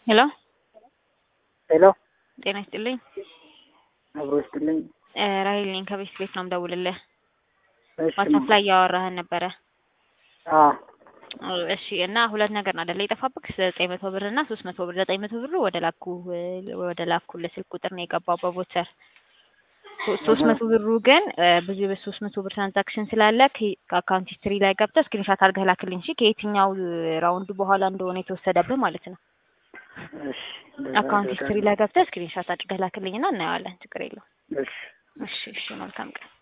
ሄሎ ሄሎ ጤና ይስጥልኝ። አብሮ ይስጥልኝ። ራሄል ነኝ ከቤት ቤት ነው የምደውልልህ። እሺ ዋትስአፕ ላይ ያወራህን ነበረ። አ እሺ እና ሁለት ነገር ነው አይደል የጠፋብክ? 900 ብር እና 300 ብር። 900 ብሩ ወደ ላኩልህ ስልክ ቁጥር ነው የገባው በቮቸር። 300 ብሩ ግን ብዙ በ300 ብር ትራንዛክሽን ስላለ ከአካውንት ሂስትሪ ላይ ገብተህ ስክሪንሾት አድርገህ ላክልኝ። እሺ ከየትኛው ራውንድ በኋላ እንደሆነ የተወሰደብህ ማለት ነው። እሺ አካውንት ሂስትሪ ላይ ገብተህ ስክሪንሾት አድርገህ ላክልኝና እናየዋለን። ችግር የለውም። እሺ እሺ መልካም ቀን።